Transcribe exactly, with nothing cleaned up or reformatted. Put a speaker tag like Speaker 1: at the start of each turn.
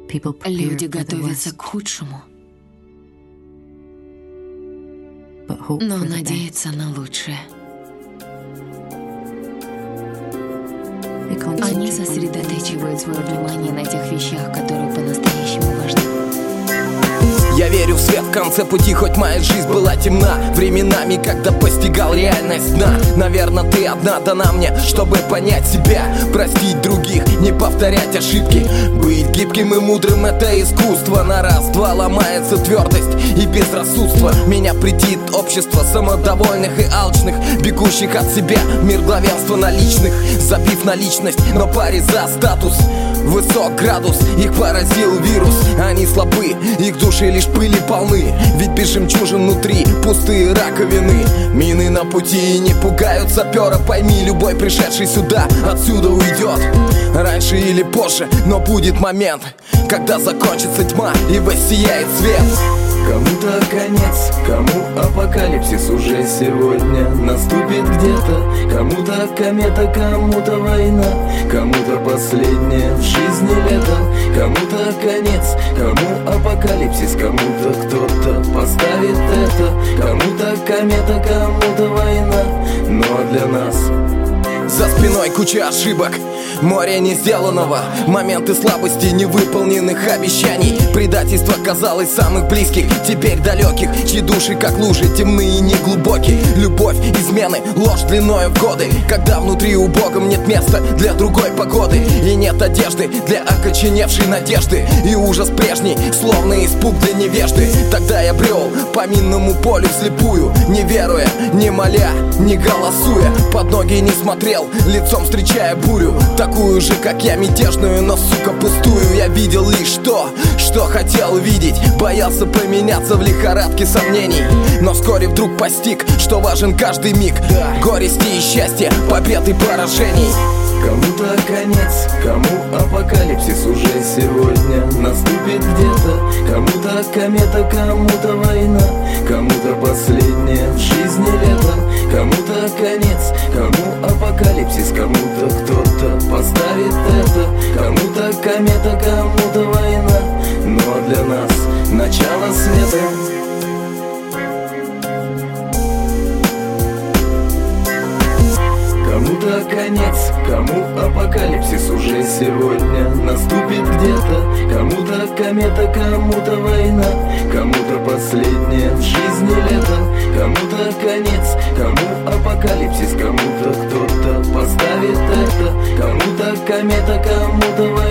Speaker 1: Люди готовятся к худшему, но надеются на лучшее. Они сосредотачивают свое внимание на тех вещах, которые по-настоящему важны.
Speaker 2: Я верю в свет в конце пути, хоть моя жизнь была темна временами, когда постигал реальность дна. Наверное, ты одна дана мне, чтобы понять себя, простить других, не повторять ошибки. Быть гибким и мудрым — это искусство. На раз-два ломается твердость и безрассудство. Меня претит общество самодовольных и алчных, бегущих от себя, мир главенства наличных. Забив на личность, но паре за статус. Высок градус, их поразил вирус. Они слабы, их души лишь пыли полны. Ведь без жемчужин внутри пустые раковины. Мины на пути не пугают сапера. Пойми, любой пришедший сюда отсюда уйдет раньше или позже, но будет момент, когда закончится тьма и воссияет свет.
Speaker 3: Кому-то конец, кому апокалипсис уже сегодня наступит где-то. Кому-то комета, кому-то война, кому-то последнее в жизни лето. Кому-то конец, кому апокалипсис, кому-то кто-то поставит это. Кому-то комета, кому-то война, но для нас
Speaker 2: за спиной куча ошибок, море не сделанного, моменты слабости, невыполненных обещаний. Предательство казалось самых близких, теперь далеких, чьи души как лужи темные и неглубокие. Любовь, измены, ложь длиною в годы, когда внутри у Бога нет места для другой погоды. И нет одежды для окоченевшей надежды, и ужас прежний, словно испуг для невежды. Тогда я брел по минному полю вслепую, не веруя, не моля, не голосуя, под ноги не смотрел, лицом встречая бурю, такую же, как я, мятежную, но, сука, пустую. Я видел лишь то, что хотел видеть, боялся поменяться в лихорадке сомнений. Но вскоре вдруг постиг, что важен каждый миг горести и счастья, побед и поражений.
Speaker 3: Кому-то конец, кому апокалипсис уже сегодня наступит где-то. Кому-то комета, кому-то война, кому-то последнее в жизни лето. Кому-то конец, кому апокалипсис, кому-то кто-то поставит это. Кому-то комета, кому-то война, но для нас начало света. Кому-то конец, кому апокалипсис уже сегодня наступит где-то. Кому-то комета, кому-то война, кому-то последнее в жизни лето. Кому-то конец, кому апокалипсис, кому-то кто-то поставит это. Кому-то комета, кому-то война.